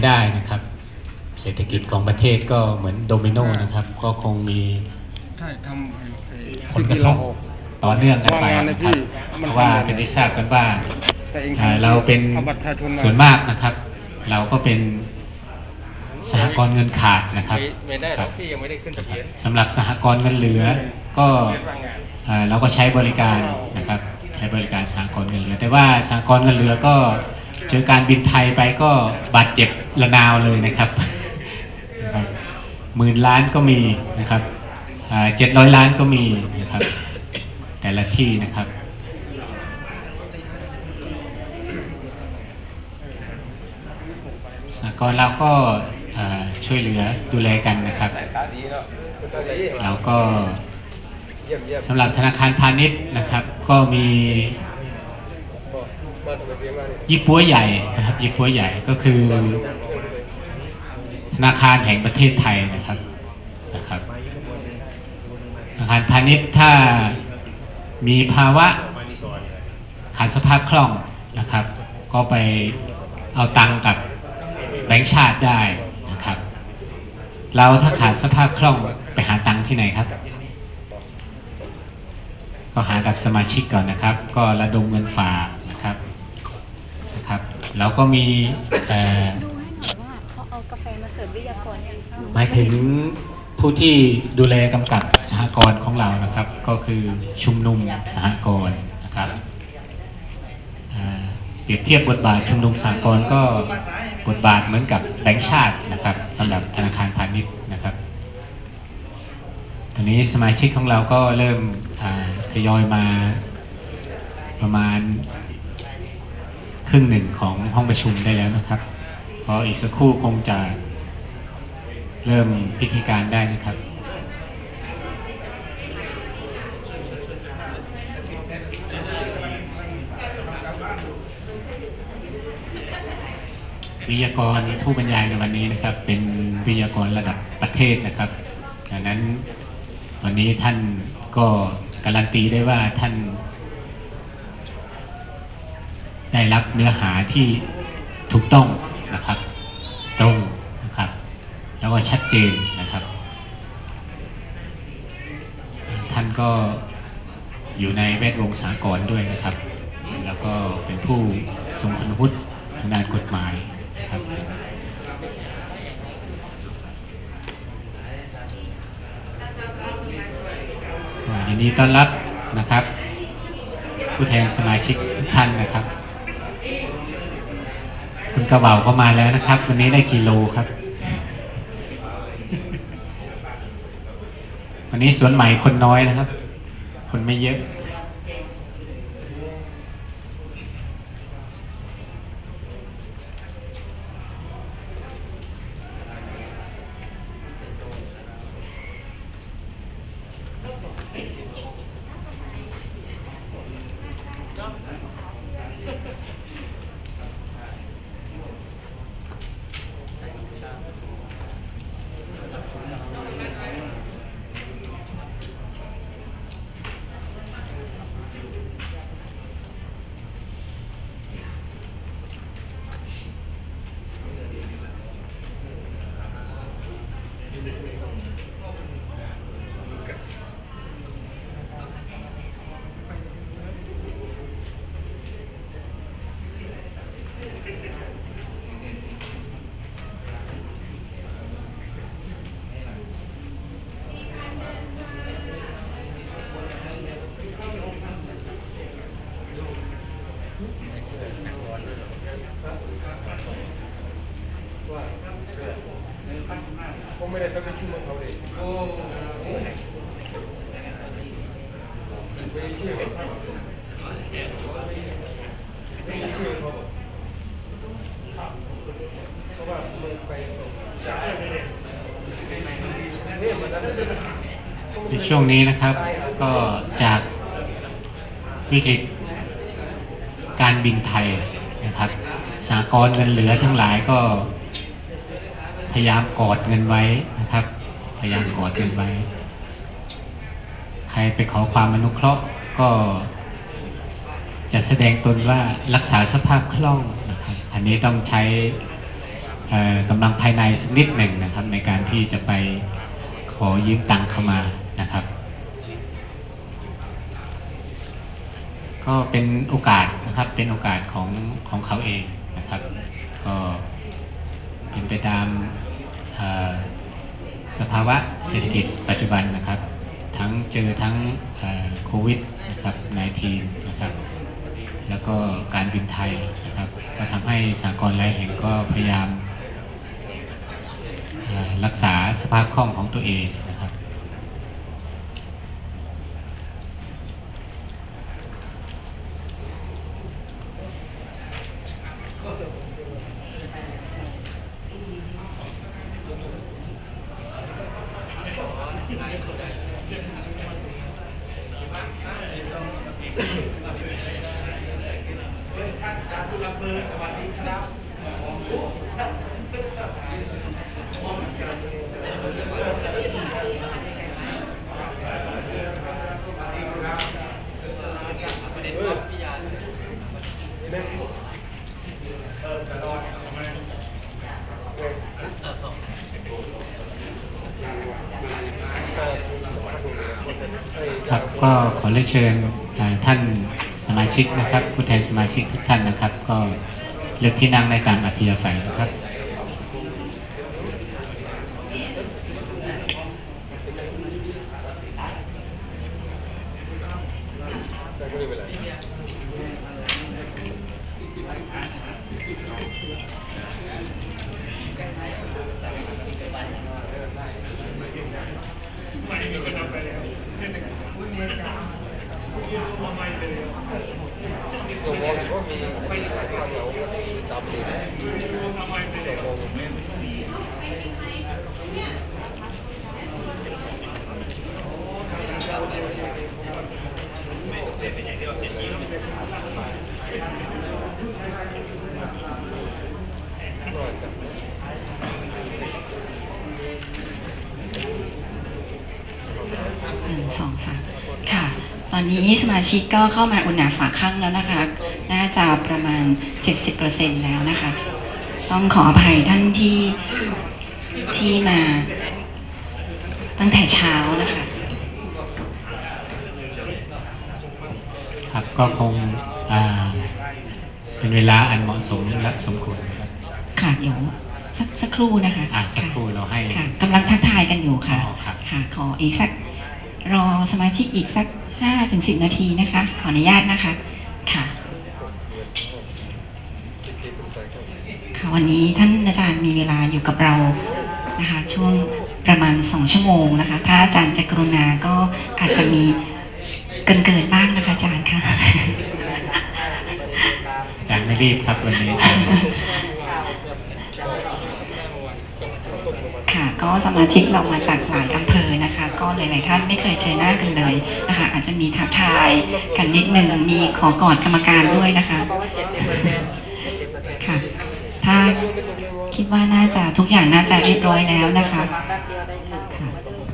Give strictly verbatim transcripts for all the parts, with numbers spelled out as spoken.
ได้นะครับเศรษฐกิจของประเทศก็เหมือนโดมิโนนะครับก็คงมีผลกระทบต่อเนื่องกันไปนะครับเพราะว่าเป็นที่ทราบกันว่าเราเป็นส่วนมากนะครับเราก็เป็นสหกรณ์เงินขาดนะครับสำหรับสหกรณ์เงินเหลือก็เราก็ใช้บริการนะครับใช้บริการสหกรณ์เงินเหลือแต่ว่าสหกรณ์เงินเหลือก็เจอการบินไทยไปก็บาดเจ็บระนาวเลยนะครับหมื่นล้านก็มีนะครับเจ็ดร้อยล้านก็มีนะครับแต่ละที่นะครับสหกรณ์เราก็ช่วยเหลือดูแลกันนะครับแล้วก็สำหรับธนาคารพาณิชย์นะครับก็มียี่ปัวใหญ่นะครับยี่ปัวใหญ่ก็คือธนาคารแห่งประเทศไทยนะครับนะครับธนาคารพาณิชย์ถ้ามีภาวะขาดสภาพคล่องนะครับก็ไปเอาตังกับแบงก์ชาติได้นะครับเราถ้าขาดสภาพคล่องไปหาตังที่ไหนครับก็หากับสมาชิกก่อนนะครับก็ระดมเงินฝากนะครับนะครับแล้วก็มีเขาเอากาแฟมาเสิร์ฟวิทยากรหมายถึงผู้ที่ดูแลกำกับสหกรณ์ของเรานะครับก็คือชุมนุมสหกรณ์นะครับเปรียบเทียบบทบาทชุมนุมสหกรณ์ก็บทบาทเหมือนกับแบงก์ชาตินะครับสำหรับธนาคารพาณิชย์นะครับตอนนี้สมาชิกของเราก็เริ่มทยอยมาประมาณครึ่งหนึ่งของห้องประชุมได้แล้วนะครับเพราะอีกสักครู่คงจะเริ่มพิธีการได้นะครับวิทยากรผู้บรรยายในวันนี้นะครับเป็นวิทยากรระดับประเทศนะครับดังนั้นวันนี้ท่านก็การันตีได้ว่าท่านได้รับเนื้อหาที่ถูกต้องนะครับตรงนะครับแล้วก็ชัดเจนนะครับท่านก็อยู่ในแวดวงสากลด้วยนะครับแล้วก็เป็นผู้ทรงคุณวุฒิทางด้านกฎหมายนะครับยินดีต้อนรับนะครับผู้แทนสมาชิกทุกท่านนะครับคุณกระเบาก็มาแล้วนะครับวันนี้ได้กิโลครับวันนี้สวนใหม่คนน้อยนะครับคนไม่เยอะไม่ได้ต้องไปชื่อเขาเลยโอ้ไปชื่อเขาไม่ชื่อเขาเพราะว่ามึงไปในช่วงนี้นะครับก็จากวิกฤตการบินไทยนะครับสหกรณ์เงินเหลือทั้งหลายก็พยายามกอดเงินไว้นะครับพยายามกอดเงินไว้ใครไปขอความอนุเคราะห์ก็จะแสดงตนว่ารักษาสภาพคล่องนะครับอันนี้ต้องใช้กำลังภายในสักนิดหนึ่งนะครับในการที่จะไปขอยืมตังค์เข้ามานะครับก็เป็นโอกาสนะครับเป็นโอกาสของของเขาเองนะครับก็เป็นไปตามสภาวะเศรษฐกิจปัจจุบันนะครับทั้งเจอทั้งโควิดนะครับสิบเก้า นะครับแล้วก็การบินไทยนะครับก็ทำให้สหกรณ์รายแห่งก็พยายามรักษาสภาพคล่องของตัวเองนะครับครับก็ขอเรียนเชิญท่านสมาชิกนะครับผู้แทนสมาชิกทุกท่านนะครับก็เลือกที่นั่งในตามอัธยาศัยนะครับสองสามค่ะตอนนี้สมาชิกก็เข้ามาอุ่นหนาฝาข้างแล้วนะคะน่าจะประมาณ เจ็ดสิบเปอร์เซ็นต์ แล้วนะคะต้องขออภัยท่านที่ที่มาตั้งแต่เช้านะคะครับก็คงเป็นเวลาอันเหมาะสมและสมควรครับค่ะเดี๋ยวสักสักครู่นะคะอ่าสักครู่เราให้ค่ะกำลังทักทายกันอยู่ค่ะค่ะขออีกสักรอสมาชิกอีกสัก ห้าถึงสิบ นาทีนะคะขออนุญาตนะคะค่ะค่ะวันนี้ท่านอาจารย์มีเวลาอยู่กับเรานะคะช่วงประมาณสองชั่วโมงนะคะถ้าอาจารย์จะกรุณาก็อาจจะมีเกินเกินบ้างนะคะอาจารย์ค่ะอาจารย์ไม่รีบครับวันนี้ค่ะก็สมาชิกเรามาจากหลายอำเภอนะคะก็หลายๆท่านไม่เคยเจอหน้ากันเลยนะคะอาจจะมีทักทายกันนิดนึงมีขอกอดกรรมการด้วยนะคะค่ะถ้าคิดว่าน่าจะทุกอย่างน่าจะเรียบร้อยแล้วนะคะค่ะ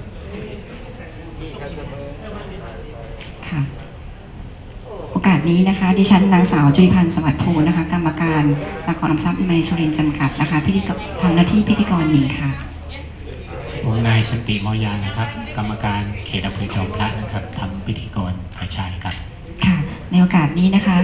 ค่ะโอกาสนี้นะคะดิฉันนางสาวจุริพันธ์สวัสดิ์ภูนะคะกรรมการสหกรณ์ออมทรัพย์ไมสุรินทร์จำกัดนะคะพิธีกรทำหน้าที่พิธีกรหญิงค่ะผมนายสันติมอยานะครับกรรมการเขตอำเภอจอมพระนะครับทำพิธีกรฝ่ายชายครับค่ะในโอกาสนี้นะคะ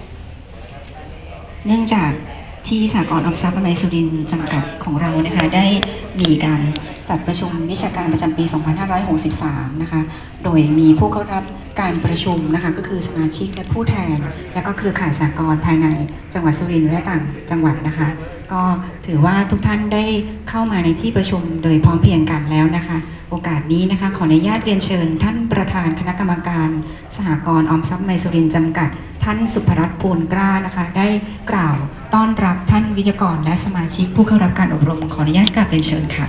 เนื่องจากที่สหกรณ์ออมทรัพย์ไมสุรินทร์จำกัดของเรานะคะได้มีการจัดประชุมวิชาการประจำปี สองพันห้าร้อยหกสิบสาม นะคะโดยมีผู้เข้ารับการประชุมนะคะก็คือสมาชิกและผู้แทนและก็เครือข่ายสหกรณ์ภายในจังหวัดสุรินทร์และต่างจังหวัดนะคะก็ถือว่าทุกท่านได้เข้ามาในที่ประชุมโดยพร้อมเพรียงกันแล้วนะคะโอกาสนี้นะคะขออนุญาตเรียนเชิญท่านประธานคณะกรรมการสหกรณ์ออมทรัพย์ไมสุรินทร์จำกัดท่านสุภรัตน์ภูลกล้านะคะได้กล่าวต้อนรับท่านวิทยากรและสมาชิกผู้เข้ารับการอบรมขออนุญาตกราบเรียนเชิญค่ะ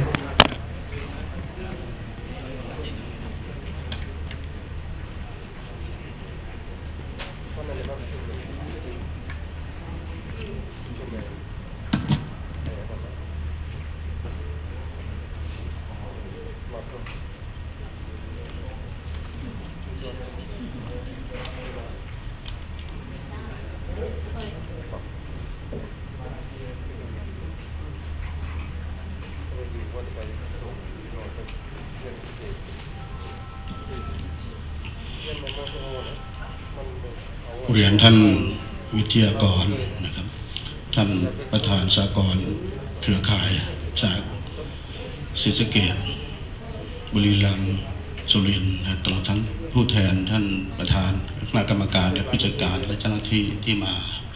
เรียนท่านวิทยากรนะครับท่านประธานสหกรณ์เครือข่ายจากศรีสะเกษบุรีรัมย์สุรินทร์ตลอดทั้งผู้แทนท่านประธานคณะกรรมการและผู้จัดการและเจ้าหน้าที่ที่มา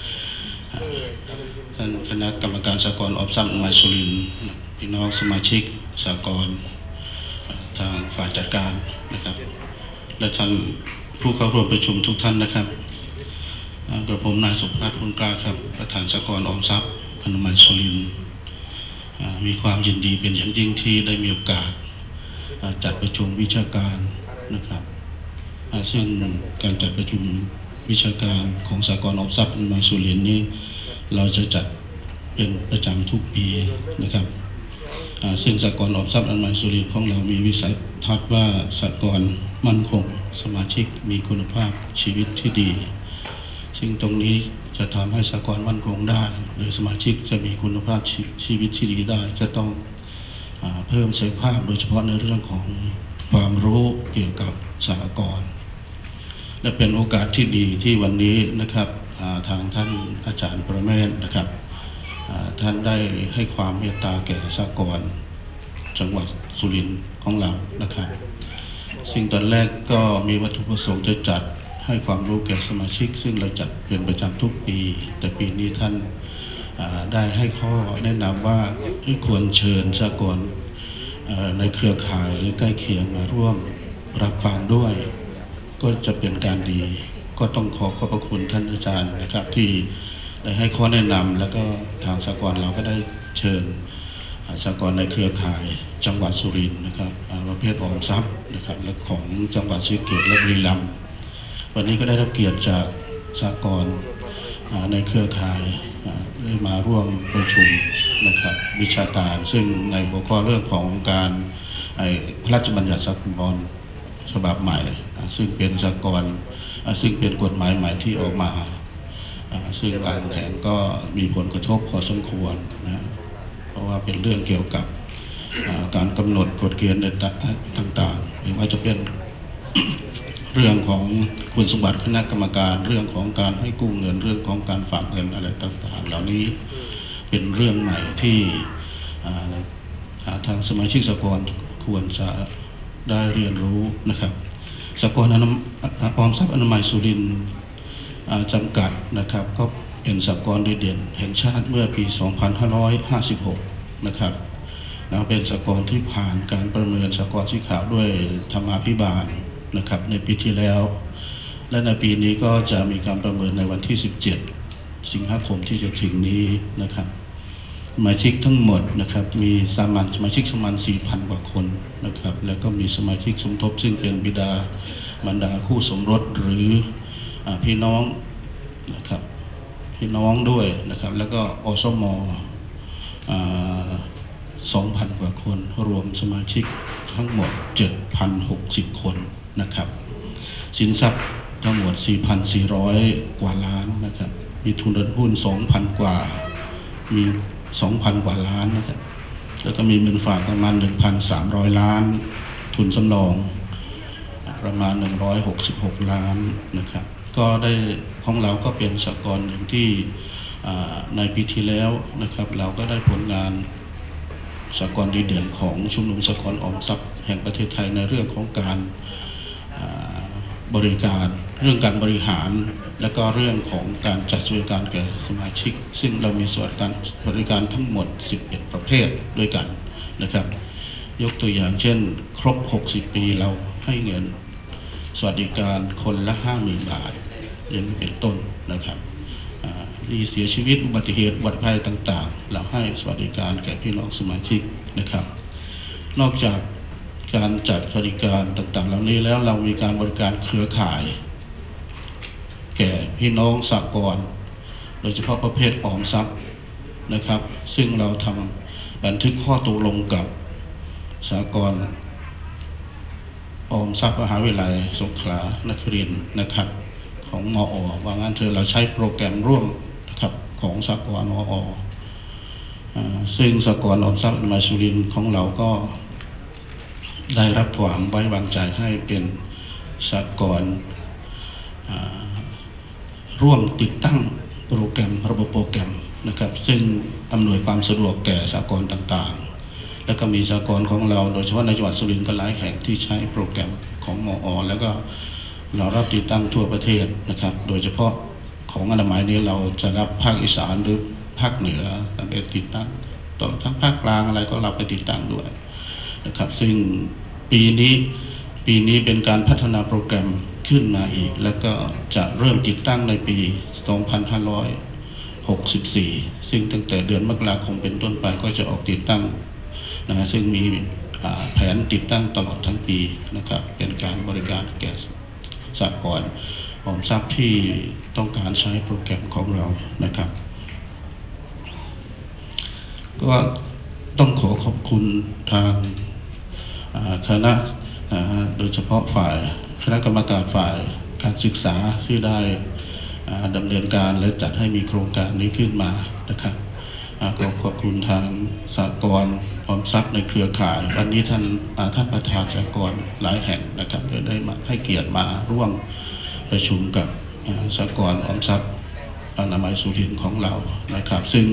ท่านคณะกรรมการสหกรณ์ออมทรัพย์อนามัยสุรินทร์พี่น้องสมาชิกสหกรณ์ทางฝ่ายจัดการนะครับและท่านผู้เข้าร่วมประชุมทุกท่านนะครับกระผมนายสุภาพคุณกล้าครับประธานสหกรณ์ออมทรัพย์อนามัยสุรินทร์มีความยินดีเป็นอย่างยิ่งที่ได้มีโอกาสจัดประชุมวิชาการนะครับซึ่งการจัดประชุมวิชาการของสหกรณ์ออมทรัพย์อนามัยสุรินทร์นี้เราจะจัดเป็นประจำทุกปีนะครับซึ่งสหกรณ์ออมทรัพย์อนามัยสุรินทร์ของเรามีวิสัยทัศน์ว่าสหกรณ์มั่นคงสมาชิกมีคุณภาพชีวิตที่ดีซึ่งตรงนี้จะทำให้สหกรณ์มั่นคงได้หรือสมาชิกจะมีคุณภาพชีวิตที่ดีได้จะต้องเพิ่มศักยภาพโดยเฉพาะในเรื่องของความรู้เกี่ยวกับสหกรณ์และเป็นโอกาสที่ดีที่วันนี้นะครับทางท่านอาจารย์ประเมศนะครับท่านได้ให้ความเมตตาแก่สหกรณ์จังหวัดสุรินทร์ของเรานะครับซึ่งตอนแรกก็มีวัตถุประสงค์จะจัดให้ความรู้แก่สมาชิกซึ่งเราจัดเป็นประจำทุกปีแต่ปีนี้ท่านได้ให้ข้อแนะนำว่าควรเชิญสหกรณ์ในเครือข่ายหรือใกล้เคียงมาร่วมรับฟังด้วยก็จะเป็นการดีก็ต้องขอขอบพระคุณท่านอาจารย์นะครับที่ได้ให้ข้อแนะนำแล้วก็ทางสหกรณ์เราก็ได้เชิญสหกรณ์ในเครือข่ายจังหวัดสุรินทร์นะครับประเภทออมทรัพย์นะครับและของจังหวัดศรีสะเกษและบุรีรัมย์วันนี้ก็ได้รับเกียรติจากสหกรณ์ในเครือข่ายได้มาร่วมประชุมนะครับวิชาการซึ่งในหัวข้อเรื่องของการพระราชบัญญัติสหกรณ์ฉบับใหม่ซึ่งเป็นสหกรณ์ซึ่งเป็นกฎหมายใหม่ที่ออกมาซึ่งบางแห่งก็มีผลกระทบพอสมควรนะเพราะว่าเป็นเรื่องเกี่ยวกับการกำหนดกฎเกณฑ์ต่างๆไม่ว่าจะเป็นเรื่องของคุณสมบัติคณะกรรมการเรื่องของการให้กู้เงินเรื่องของการฝากเงินอะไรต่างๆเหล่านี้เป็นเรื่องใหม่ที่ทางสมาชิกสหกรณ์ควรจะได้เรียนรู้นะครับสหกรณ์ออมทรัพย์อนามัยสุรินทร์จำกัดนะครับก็เป็นสหกรณ์ดีเด่นแห่งชาติเมื่อปี สองพันห้าร้อยห้าสิบหก นะครับแล้วเป็นสหกรณ์ที่ผ่านการประเมินสหกรณ์สีขาวด้วยธรรมาภิบาลนะครับในปีที่แล้วและในปีนี้ก็จะมีการประเมินในวันที่สิบเจ็ดสิงหาคมที่จะถึงนี้นะครับสมาชิกทั้งหมดนะครับมีสามัญสมาชิกประมาณ สี่พัน กว่าคนนะครับแล้วก็มีสมาชิกสมทบซึ่งเป็นบิดามารดาคู่สมรสหรือพี่น้องนะครับพี่น้องด้วยนะครับแล้วก็อสมสองพัน กว่าคนรวมสมาชิกทั้งหมด เจ็ดพันหกสิบ คนนะครับสินทรัพย์ทั้งหมด สี่พันสี่ร้อย กว่าล้านนะครับมีทุนหุ้น สองพัน กว่ามี สองพัน กว่าล้านนะครับแล้วก็มีเงินฝากประมาณ หนึ่งพันสามร้อย ล้านทุนสำรองประมาณหนึ่งร้อยหกสิบหกล้านนะครับก็ได้ของเราก็เป็นสหกรณ์หนึ่งที่ในปีที่แล้วนะครับเราก็ได้ผลงานสหกรณ์ดีเด่นของชุมนุมสหกรณ์ออมทรัพย์แห่งประเทศไทยในเรื่องของการบริการเรื่องการบริหารและก็เรื่องของการจัดสวัสดิการแก่สมาชิกซึ่งเรามีสวัสดิการบริการทั้งหมดสิบเอ็ดประเภทด้วยกันนะครับยกตัวอย่างเช่นครบหกสิบปีเราให้เงินสวัสดิการคนละ ห้าหมื่น บาทอย่างนี้เป็นต้นนะครับมีเสียชีวิตอุบัติเหตุอุบัติภัยต่างๆเราให้สวัสดิการแก่พี่น้องสมาชิกนะครับนอกจากการจัดบริการต่างๆเหล่านี้แล้วเรามีการบริการเครือข่ายแก่พี่น้องสหกรณ์โดยเฉพาะประเภทออมทรัพย์นะครับซึ่งเราทำบันทึกข้อตกลงกับสหกรณ์ออมทรัพย์มหาวิทยาลัยสงขลานครินทร์นะครับของมอ.ว่างั้นเถอะเราใช้โปรแกรมร่วมนะครับของสหกรณ์มอ.ซึ่งสหกรณ์ออมทรัพย์อนามัยสุรินทร์ของเราก็ได้รับความไว้วางใจให้เป็นสหกรณ์ร่วมติดตั้งโปรแกรมระบบโปรแกรมนะครับซึ่งอำนวยความสะดวกแก่สหกรณ์ต่างๆแล้วก็มีสหกรณ์ของเราโดยเฉพาะในจังหวัดสุรินทร์ก็หลายแห่งที่ใช้โปรแกรมของมอ.แล้วก็เรารับติดตั้งทั่วประเทศนะครับโดยเฉพาะของอนามัยนี้เราจะรับภาคอีสานหรือภาคเหนือตั้งแต่ติดตั้งต่อทั้งภาคกลางอะไรก็เราไปติดตั้งด้วยนะครับซึ่งปีนี้ปีนี้เป็นการพัฒนาโปรแกรมขึ้นมาอีกแล้วก็จะเริ่มติดตั้งในปี สองพันห้าร้อยหกสิบสี่ ซึ่งตั้งแต่เดือนมกราคมเป็นต้นไปก็จะออกติดตั้งนะซึ่งมีแผนติดตั้งตลอดทั้งปีนะครับเป็นการบริการแก่สหกรณ์ออมทรัพย์ที่ต้องการใช้โปรแกรมของเรานะครับก็ต้องขอขอบคุณทางคณะโดยเฉพาะฝ่ายคณะกรรมการฝ่ายการศึกษาที่ได้ดำเนินการและจัดให้มีโครงการนี้ขึ้นมานะครับก็ขอบคุณทางสหกรณ์ออมทรัพย์ในเครือข่ายวันนี้ท่านท่านประธานสหกรณ์หลายแห่งนะครับได้มาให้เกียรติมาร่วมประชุมกับสหกรณ์ออมทรัพย์อนามัยสุรินทร์ของเรานะครับซึ่ง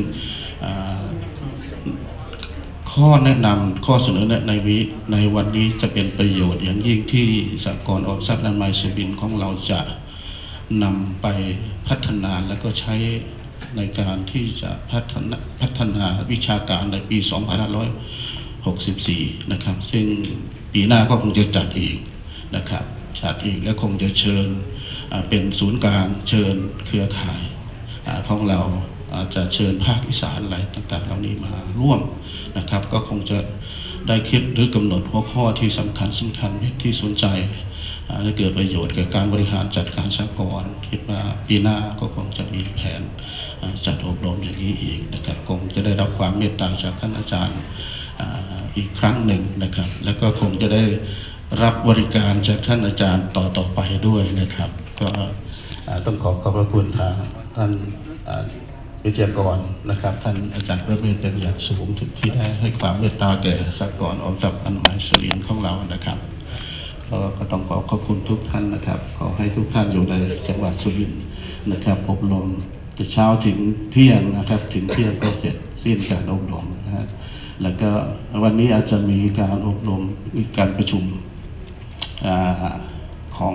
ข้อแนะนำข้อเสนอแนะในวิในวันนี้จะเป็นประโยชน์อย่างยิ่งที่สหกรณ์ออมทรัพย์อนามัยสุรินทร์ของเราจะนำไปพัฒนาและก็ใช้ในการที่จะพัฒนาพัฒนาวิชาการในปี สองพันห้าร้อยหกสิบสี่ นะครับซึ่งปีหน้าก็คงจะจัดอีกนะครับจัดอีกและคงจะเชิญเป็นศูนย์กลางเชิญเครือข่ายของเราจะเชิญภาคอีสานอะไรต่างๆเหล่านี้มาร่วมนะครับก็คงจะได้คิดหรือกำหนดหัวข้อที่สำคัญสำคัญที่สนใจให้เกิดประโยชน์แก่การบริหารจัดการสหกรณ์คิดว่าปีหน้าก็คงจะมีแผนจัดอบรมอย่างนี้อีกนะครับคงจะได้รับความเมตตาจากท่านอาจารย์อีกครั้งหนึ่งนะครับแล้วก็คงจะได้รับบริการจากท่านอาจารย์ต่อต่อไปด้วยนะครับก็ต้องขอขอบพระคุณทางท่านวิทยากรนะครับท่านอาจารย์ประเวศเป็นอย่างสูงที่ได้ให้ความเมตตาแก่สหกรณ์ออมทรัพย์อนามัยสุรินทร์ของเรานะครับก็ต้องขอขอบคุณทุกท่านนะครับขอให้ทุกท่านอยู่ในจังหวัดสุรินทร์นะครับอบรมแต่เช้าถึงเที่ยงนะครับถึงเที่ยงก็เสร็จสิ้นการอบรมนะฮะแล้วก็วันนี้อาจจะมีการอบรมมีการประชุมของ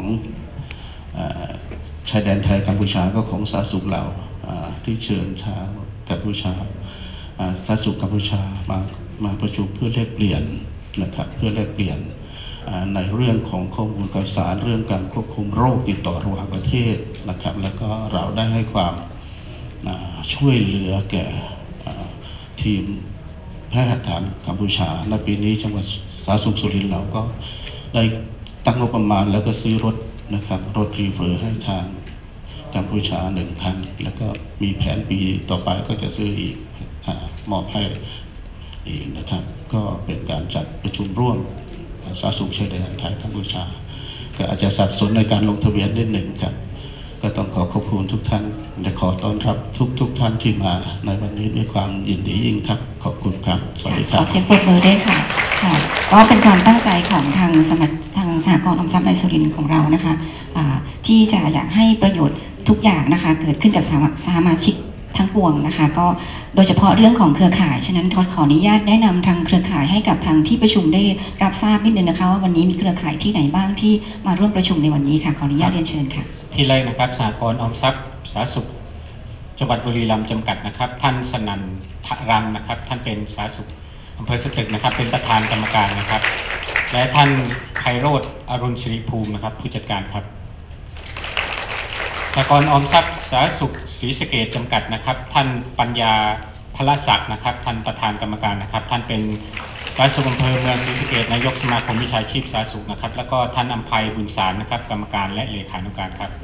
ชายแดนไทยกัมพูชาก็ของสาธารณสุขเราที่เชิญชาวกัมพูชาสาธารณสุขกัมพูชามามาประชุมเพื่อแลกเปลี่ยนนะครับเพื่อแลกเปลี่ยนในเรื่องของข้อมูลข่าวสารเรื่องการควบคุมโรคติดต่อระหว่างประเทศนะครับแล้วก็เราได้ให้ความช่วยเหลือแก่ทีมแพทย์ฐานกัมพูชาในปีนี้จังหวัดสาธารณสุขสุรินทร์เราก็ได้ตั้งงบประมาณแล้วก็ซื้อรถนะครับรถรีเฟอร์ให้ทางกัมพูชาหนึ่งคันแล้วก็มีแผนปีต่อไปก็จะซื้ออีกมอบให้อีกนะครับก็เป็นการจัดประชุมร่วมสาธารณสุขชายแดนไทยกัมพูชาก็อาจจะสับสนในการลงทะเบียนนิดหนึ่งครับก็ต้องขอขอบคุณทุกท่านและขอต้อนรับทุกทุกท่านที่มาในวันนี้ด้วยความยินดียิ่งครับขอบคุณครับสวัสดีครับขอเสียงปรบมือด้วยค่ะก็เป็นความตั้งใจของทางสมัครทางสหกรณ์ออมทรัพย์ในสุรินทร์ของเรานะคะที่จะอยากให้ประโยชน์ทุกอย่างนะคะเกิดขึ้นกับสมาชิกทั้งปวงนะคะก็โดยเฉพาะเรื่องของเครือข่ายฉะนั้นทอดขออนุญาตแนะนำทางเครือข่ายให้กับทางที่ประชุมได้รับทราบนิดนึงนะคะว่าวันนี้มีเครือข่ายที่ไหนบ้างที่มาร่วมประชุมในวันนี้ค่ะขออนุญาตเรียนเชิญค่ะที่แรกนะครับสหกรณ์ออมทรัพย์สาธารณสุขจังหวัดบุรีรัมย์จำกัดนะครับท่านสนั่นทรันนะครับท่านเป็นสาธารณสุขอำเภอสตึกนะครับเป็นประธานกรรมการนะครับและท่านไพโรจน์อรุณศิริภูมินะครับผู้จัดการครับสหกรณ์ออมทรัพย์สาธารณสุขศรีสะเกษจำกัดนะครับท่านปัญญาพลศักดิ์นะครับท่านประธานกรรมการนะครับท่านเป็นสาธารณสุขอำเภอเมืองศรีสะเกษนายกสมาคมวิชาชีพสาธารณสุขนะครับแล้วก็ท่านอำไพบุญสารนะครับกรรมการและเลขานุการครับ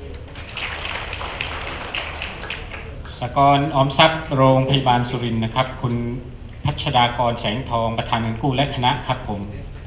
สหกรณ์ออมทรัพย์โรงพยาบาลสุรินทร์นะครับคุณพัชดากรแสงทองประธานเงินกู้และคณะครับผม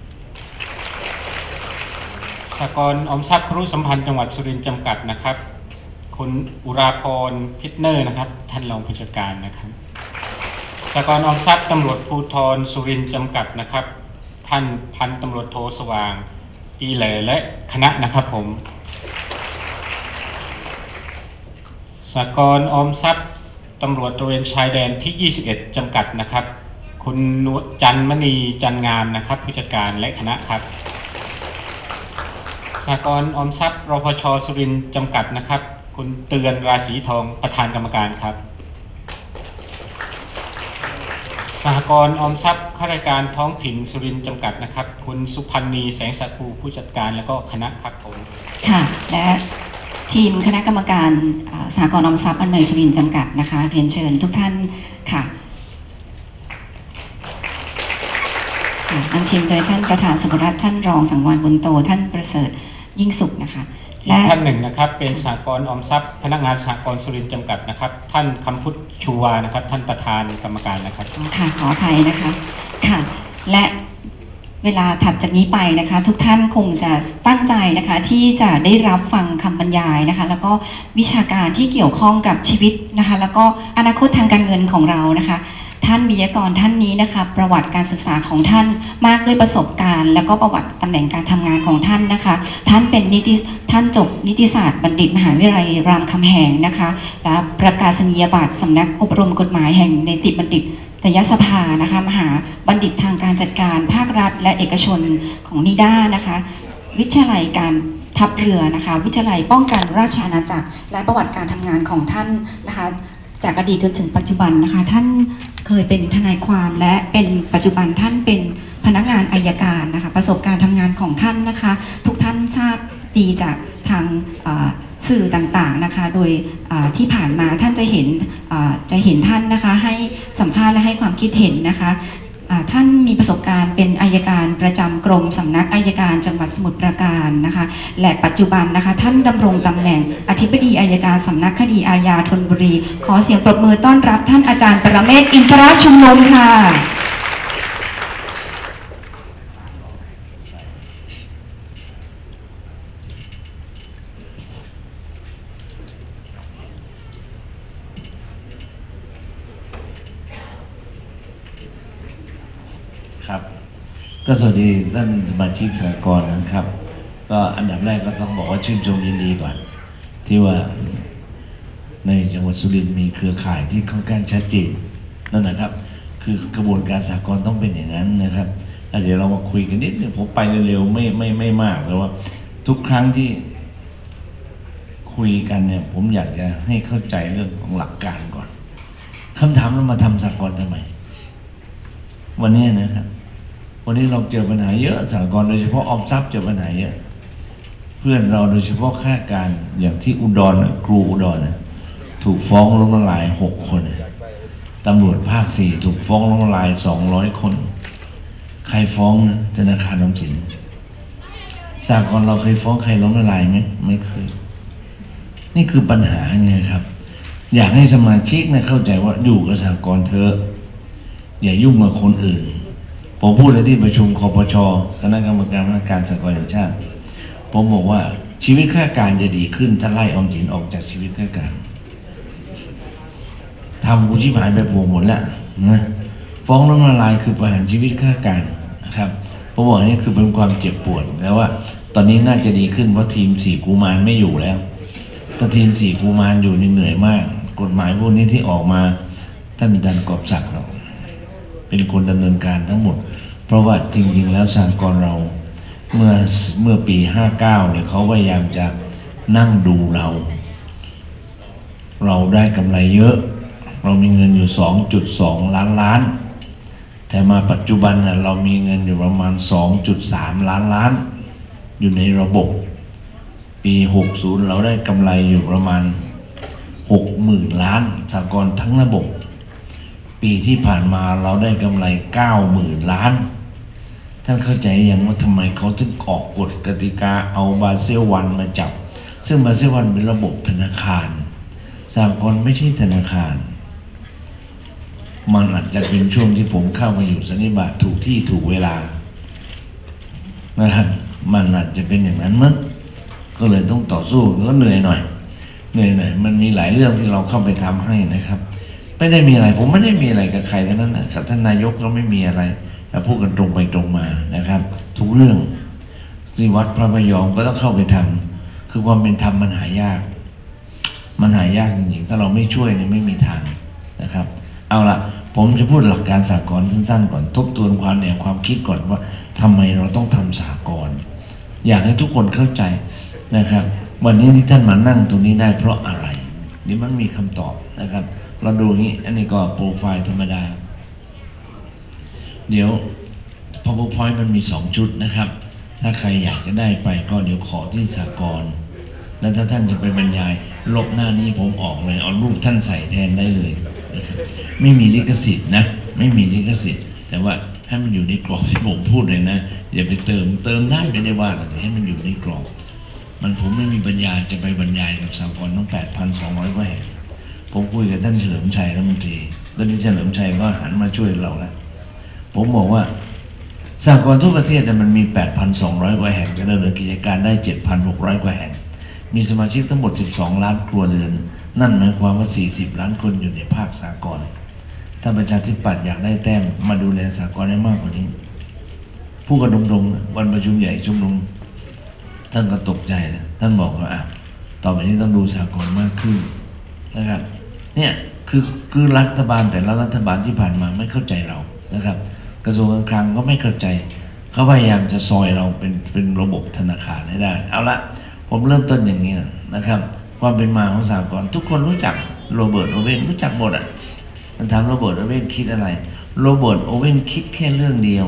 สหกรณ์ออมทรัพย์ครุสัมพันธ์จังหวัดสุรินทร์จำกัดนะครับคุณอุราพรพิทเนอร์นะครับท่านรองผู้จัดการนะครับสหกรณ์ออมทรัพย์ตำรวจภูธรสุรินทร์จำกัดนะครับท่านพันตำรวจโทสว่างอีเหล่และคณะนะครับผมสสหกรณ์ออมทรัพย์ตำรวจตระเวนชายแดนที่ ยี่สิบเอ็ด จำกัดนะครับคุณจันมณีจันงามนะครับผู้จัดการและคณะครับสหกรณ์ออมทรัพย์รพช.สุรินทร์จำกัดนะครับคุณเตือนราศีทองประธานกรรมการครับสหกรณ์ออมทรัพย์ข้าราชการท้องถิ่นสุรินทร์จำกัดนะครับคุณสุพันธ์นีแสงสักภูผู้จัดการและก็คณะครับผมค่ะและทีมคณะกรรมการสหกรณ์ออมทรัพย์อันใหม่สุรินทร์จำกัดนะคะเรียนเชิญทุกท่านค่ะนำทีมโดยท่านประธานสภาท่านรองสังวรบุญโตท่านประเสริฐยิ่งสุขนะคะและท่านหนึ่งนะครับเป็นสหกรณ์ออมทรัพย์พนักงานสหกรณ์สุรินทร์จำกัดนะครับท่านคำพุทธชูวานะครับท่านประธานกรรมการนะครับค่ะขออภัยนะคะค่ะและเวลาถัดจากนี้ไปนะคะทุกท่านคงจะตั้งใจนะคะที่จะได้รับฟังคำบรรยายนะคะแล้วก็วิชาการที่เกี่ยวข้องกับชีวิตนะคะแล้วก็อนาคตทางการเงินของเรานะคะท่านวิทยากรท่านนี้นะคะประวัติการศึกษาของท่านมากด้วยประสบการณ์แล้วก็ประวัติตำแหน่งการทำงานของท่านนะคะท่านเป็นนิติท่านจบนิติศาสตร์บัณฑิตมหาวิทยาลัยรามคำแหงนะคะและประกาศนียบัตรสำนักอบรมกฎหมายแห่งนิติบัณฑิตยสภานะคะมหาบัณฑิตทางการจัดการภาครัฐและเอกชนของนิด้านะคะวิทยาลัยการทัพเรือนะคะวิทยาลัยป้องกันราชอาณาจักรและประวัติการทำงานของท่านนะคะจากอดีตจนถึงปัจจุบันนะคะท่านเคยเป็นทนายความและเป็นปัจจุบันท่านเป็นพนักงานอัยการนะคะประสบการณ์ทำงานของท่านนะคะทุกท่านทราบดีจากทางสื่อต่างๆนะคะโดยที่ผ่านมาท่านจะเห็นจะเห็นท่านนะคะให้สัมภาษณ์และให้ความคิดเห็นนะคะท่านมีประสบการณ์เป็นอัยการประจำกรมสำนักอัยการจังหวัดสมุทรปราการนะคะและปัจจุบันนะคะท่านดำรงตำแหน่งอธิบดีอัยการสำนักคดีอาญาธนบุรีขอเสียงปรบมือต้อนรับท่านอาจารย์ปรเมศวร์อินทรชุมนุมค่ะครับก็สวัสดีท่านสมาชิกสหกรณ์นะครับก็อันดับแรกก็ต้องบอกว่าชื่นชมยินดีก่อนที่ว่าในจังหวัดสุรินทร์มีเครือข่ายที่ค่อนข้างชัดเจนนั่นนะครับคือกระบวนการสหกรณ์ต้องเป็นอย่างนั้นนะครับแล้วเดี๋ยวเรามาคุยกันนิดนึงผมไปเร็วๆไม่ไม่ไม่มากแต่ว่าทุกครั้งที่คุยกันเนี่ยผมอยากจะให้เข้าใจเรื่องของหลักการก่อนคำถามเรามาทำสหกรณ์ทำไมวันนี้นะครับวันนี้เราเจอปัญหาเยอะสหกรณ์โดยเฉพาะออมทรัพย์เจอปัญหาเยอะเพื่อนเราโดยเฉพาะข้าการอย่างที่อุดรครูอุดรนะถูกฟ้องล้มละลายหกคนตำรวจภาคสี่ถูกฟ้องล้มละลายสองร้อยคนใครฟ้องนะธนาคารออมสินสหกรณ์เราเคยฟ้องใครล้มละลายไหมไม่เคยนี่คือปัญหาไงครับอยากให้สมาชิกนะเข้าใจว่าอยู่กับสหกรณ์เถอะอย่ายุ่งกับคนอื่นผมพูดในที่ประชุมคปช.คณะกรรมการพัฒนาการสหกรณ์แห่งชาติผมบอกว่าชีวิตข้าราชการจะดีขึ้นถ้าไล่ออมสินออกจากชีวิตข้าราชการทำกูชิบหายไปปวงหมดแล้วนะฟ้องล้มละลายคือประหารชีวิตข้าราชการนะครับผมบอกนี่คือเป็นความเจ็บปวดแล้วว่าตอนนี้น่าจะดีขึ้นเพราะทีมสี่กุมารไม่อยู่แล้วถ้าทีมสี่กุมารอยู่นี่เหนื่อยมากกฎหมายพวกนี้ที่ออกมาท่านอาจารย์กอบศักดิ์เราเป็นคนดำเนินการทั้งหมดเพราะว่าจริงๆแล้วสหกรณ์เราเมื่อเมื่อปีห้าเก้าเนี่ยเขาพยายามจะนั่งดูเราเราได้กำไรเยอะเรามีเงินอยู่ สองจุดสอง ล้านล้านแต่มาปัจจุบันน่ะเรามีเงินอยู่ประมาณ สองจุดสาม ล้านล้านอยู่ในระบบปีหกสิบเราได้กำไรอยู่ประมาณ หกหมื่น ล้านสหกรณ์ทั้งระบบปีที่ผ่านมาเราได้กำไร เก้าหมื่น ล้านท่านเข้าใจยังว่าทำไมเขาถึงออกกฎกติกาเอาบาเซลวันมาจับซึ่งบาเซลวันเป็นระบบธนาคารสหกรณ์ไม่ใช่ธนาคารมันอาจจะเป็นช่วงที่ผมเข้ามาอยู่สันนิบาตถูกที่ถูกเวลานะครับมันอาจจะเป็นอย่างนั้นมั้งก็เลยต้องต่อสู้ก็เหนื่อยหน่อยเหนื่อยหน่อยมันมีหลายเรื่องที่เราเข้าไปทำให้นะครับไม่ได้มีอะไรผมไม่ได้มีอะไรกับใครทั้งนั้นนะครับท่านนายกก็ไม่มีอะไรแต่พูดกันตรงไปตรงมานะครับทุกเรื่องที่วัดพระพยอมก็ต้องเข้าไปทำคือความเป็นธรรมมันหายากมันหายากจริงๆถ้าเราไม่ช่วยเนี่ยไม่มีทางนะครับเอาละผมจะพูดหลักการสหกรณ์สั้นๆก่อนทบทวนความแนวความคิดก่อนว่าทำไมเราต้องทำสหกรณ์อยากให้ทุกคนเข้าใจนะครับวันนี้ที่ท่านมานั่งตรงนี้ได้เพราะอะไรนี่มันมีคำตอบนะครับเราดูนี้อันนี้ก็โปรไฟล์ธรรมดาเดี๋ยว PowerPoint มันมีสองชุดนะครับถ้าใครอยากจะได้ไปก็เดี๋ยวขอที่สหกรณ์แล้วถ้าท่านจะไปบรรยายลบหน้านี้ผมออกเลยเอารูปท่านใส่แทนได้เลยนะครับไม่มีลิขสิทธิ์นะไม่มีลิขสิทธิ์แต่ว่าให้มันอยู่ในกรอบที่ผมพูดเลยนะอย่าไปเติมเติมได้ไม่ได้ว่าแต่ให้มันอยู่ในกรอบมันผมไม่มีปัญญาจะไปบรรยายกับสหกรณ์ต้อง แปดพันสองร้อย กว่าแห่งผมคุยกับท่านเฉลิมชัยรัฐมนตรีตอนนี้เฉลิมชัยก็หันมาช่วยเราแล้วผมบอกว่าสหกรณ์ทั่วประเทศมันมี แปดพันสองร้อย กว่าแห่งจะดำเนินกิจการได้ เจ็ดพันหกร้อย กว่าแห่งมีสมาชิกทั้งหมดสิบสองล้านครัวเรือนนั่นหมายความว่าสี่สิบล้านคนอยู่ในภาคสหกรณ์ถ้าประชาธิปัตย์อยากได้แต้มมาดูแลสหกรณ์ให้มากกว่านี้ผู้กระดมดงวันประชุมใหญ่ชุมนุมท่านก็ตกใจนะท่านบอกว่าอ่ะต่อไปนี้ต้องดูสหกรณ์มากขึ้นนะครับเนี่ยคือคือรัฐบาลแต่ละรัฐบาลที่ผ่านมาไม่เข้าใจเรานะครับกระทรวงการคลังก็ไม่เข้าใจเขาพยายามจะซอยเราเป็นเป็นระบบธนาคารให้ได้เอาละผมเริ่มต้นอย่างนี้นะครับความเป็นมาของสหกรณ์ทุกคนรู้จักโรเบิร์ตโอเว่นรู้จักหมดอ่ะมันถามโรเบิร์ตโอเว่นคิดอะไรโรเบิร์ตโอเว่นคิดแค่เรื่องเดียว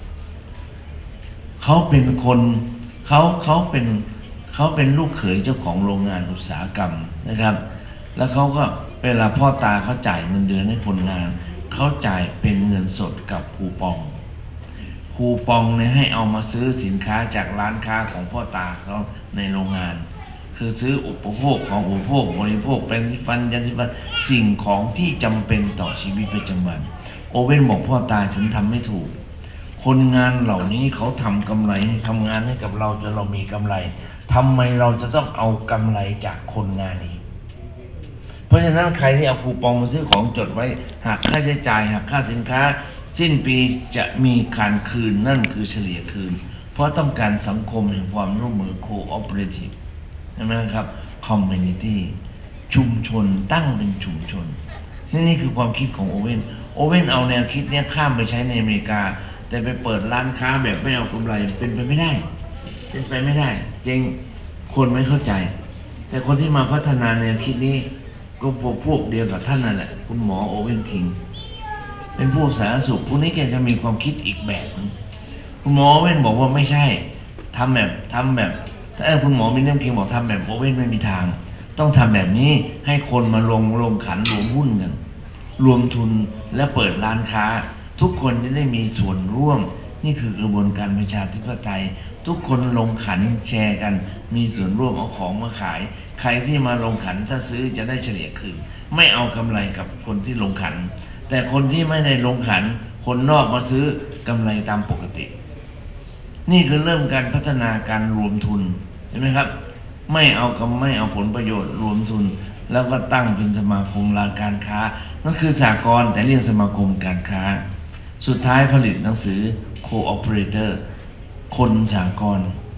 เขาเป็นคนเขาเขาเป็นเขาเป็นลูกเขยเจ้าของโรงงานอุตสาหกรรมนะครับแล้วเขาก็เวลาพ่อตาเขาจ่ายเงินเดือนให้คนงานเขาจ่ายเป็นเงินสดกับคูปองคูปองเนี่ยให้เอามาซื้อสินค้าจากร้านค้าของพ่อตาเขาในโรงงานคือซื้ออุปโภคของอุปโภคบริโภคเป็นฟันยันฟันสิ่งของที่จำเป็นต่อชีวิตประจำวันโอเว่นบอกพ่อตาฉันทำไม่ถูกคนงานเหล่านี้เขาทำกำไรทำงานให้กับเราจนเรามีกำไรทำไมเราจะต้องเอากำไรจากคนงานนี้เพราะฉะนั้นใครที่เอาคูปองมาซื้อของจดไว้หักค่าใช้จ่ายหักค่าสินค้าสิ้นปีจะมีการคืนนั่นคือเฉลี่ยคืนเพราะต้องการสังคมแห่งความร่วมมือ cooperative ใช่ไหมครับ community ชุมชนตั้งเป็นชุมชนนี่นี่คือความคิดของโอเว่นโอเว่นเอาแนวคิดเนี้ยข้ามไปใช้ในอเมริกาแต่ไปเปิดร้านค้าแบบไม่เอากำไรเป็นไปไม่ได้เป็นไปไม่ได้จริงคนไม่เข้าใจแต่คนที่มาพัฒนาแนวคิดนี้ก็พวกพวกเดียวกับท่านนั่นแหละคุณหมอโอเว่นคิงเป็นผู้สาธารณสุขผู้นี้แกจะมีความคิดอีกแบบนึงคุณหมอโอเว่นบอกว่าไม่ใช่ทำแบบทำแบบถ้าคุณหมอมินเนมคิงบอกทำแบบโอเว่นไม่มีทางต้องทำแบบนี้ให้คนมาลงลงขันรวมหุ้นกันรวมทุนและเปิดร้านค้าทุกคนจะได้มีส่วนร่วมนี่คือกระบวนการประชาธิปไตยทุกคนลงขันแชร์กันมีส่วนร่วมเอาของมาขายใครที่มาลงขันถ้าซื้อจะได้เฉลี่ยคืนไม่เอากำไรกับคนที่ลงขันแต่คนที่ไม่ได้ลงขันคนนอกมาซื้อกำไรตามปกตินี่คือเริ่มการพัฒนาการรวมทุนเห็นไหมครับไม่เอากำไม่เอาผลประโยชน์รวมทุนแล้วก็ตั้งเป็นสมาคมการค้านั่นคือสหกรณ์แต่เรียกสมาคมการค้าสุดท้ายผลิตหนังสือ cooperator คนสหกรณ์